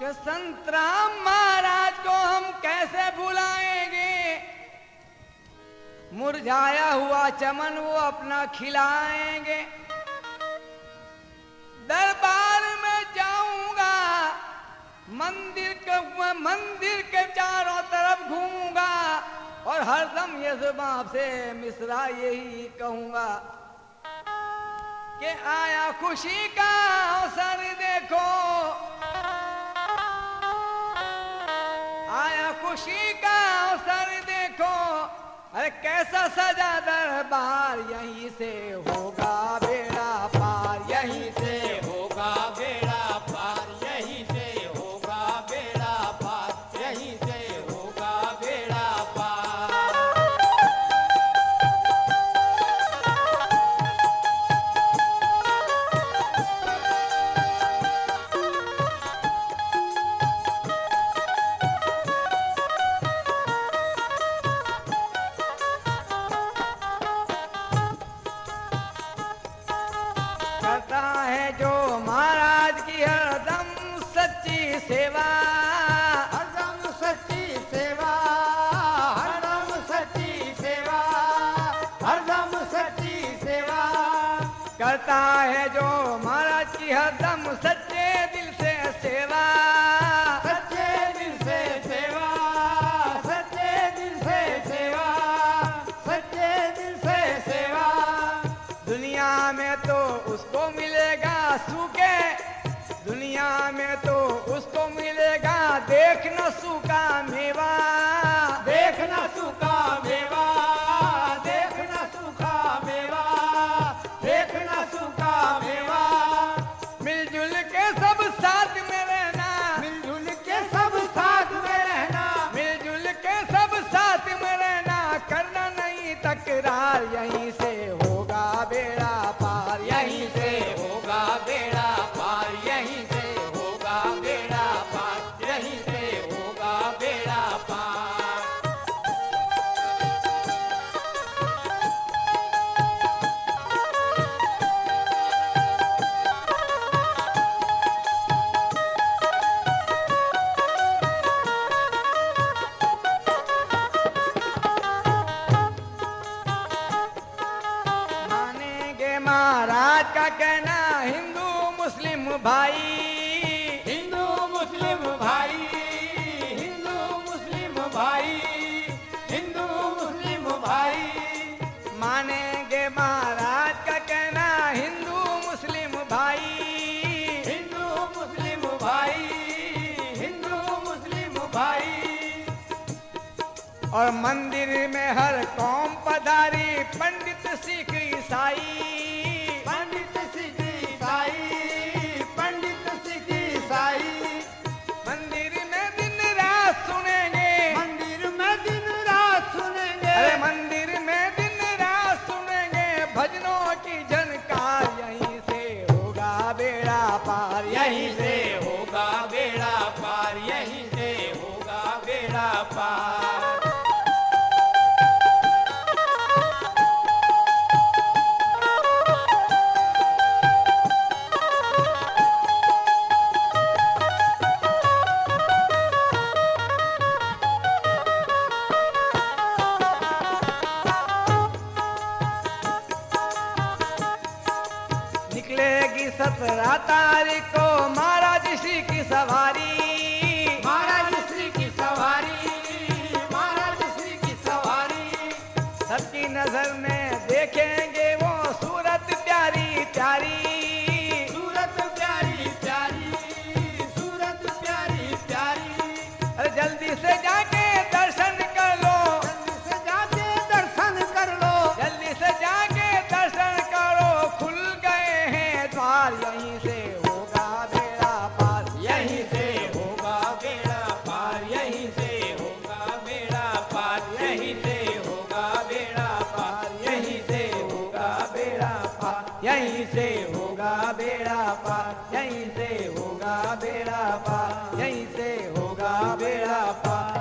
कि संत राम महाराज को हम कैसे भुलाएंगे। मुरझाया हुआ चमन वो अपना खिलाएंगे। दरबार में जाऊंगा, मंदिर के चारों तरफ घूमूंगा और हरदम ये जुबान से मिसरा यही कहूंगा कि आया खुशी का अवसर देखो, आया खुशी का अवसर देखो। अरे कैसा सजा दरबार, यहीं से होगा बेड़ा पार, यहीं से होगा बेड़ा पार, यहीं से होगा बेड़ा पार, यहीं से होगा बेड़ा पार। करता है जो महाराज की हरदम सच्ची सेवा, हरदम सच्ची सेवा, हरदम सच्ची सेवा, हरदम सच्ची सेवा। करता है जो महाराज की हरदम सच्चे दिल से सेवा, सच्चे दिल से सेवा, सच्चे दिल से सेवा, सच्चे दिल से सेवा। दुनिया में तो उसको मिलेगा सूखे, दुनिया में तो उसको मिलेगा देख न सूखा मेवा, देख न सूखा मेवा, देख न सूखा मेवा, देख न सूखा मेवा। मिलजुल के सब साथ में रहना, मिलजुल के सब साथ में रहना, मिलजुल के सब साथ में रहना, करना नहीं तकरार, यहीं से होगा बेड़ा पार, यहीं से होगा बेड़ा पार, यहीं से होगा बेड़ा पार, यहीं से होगा बेड़ा पार। मानेंगे महाराज का कहना हिंदू मुस्लिम भाई, हिंदू मुस्लिम भाई, हिंदू मुस्लिम भाई, हिंदू मुस्लिम भाई। मानेंगे महाराज का कहना हिंदू मुस्लिम भाई, हिंदू मुस्लिम भाई, हिंदू मुस्लिम भाई। और मंदिर में हर कौम पधारी, पंडित सिख ईसाई, पंडित सिख ईसाई, पंडित सिख ईसाई। मंदिर में दिन रात सुनेंगे, मंदिर में दिन रात सुनेंगे, अरे मंदिर में दिन रात सुनेंगे भजनों की झनकार, यहीं से होगा बेड़ा पार, यहीं से होगा बेड़ा पार, यहीं से होगा बेड़ा पार। निकलेगी 17 तारीख को महाराज श्री की सवारी, महाराज श्री की सवारी, महाराज श्री की सवारी। सबकी नजर में देखेंगे वो सूरत प्यारी प्यारी, सूरत प्यारी प्यारी, सूरत प्यारी प्यारी। अरे जल्दी से जाके दर्शन कर लो, जल्दी से जाके दर्शन कर लो, जल्दी से जाके दर्शन करो, खुल गए हैं द्वार, यहीं से होगा बेड़ा पार, यहीं से होगा बेड़ा पार, यहीं से होगा बेड़ा पार, यहीं से होगा बेड़ा पार, यहीं से होगा बेड़ा पार, यहीं से होगा बेड़ा पार, यहीं से होगा बेड़ा पार, यहीं से होगा बेड़ा पार।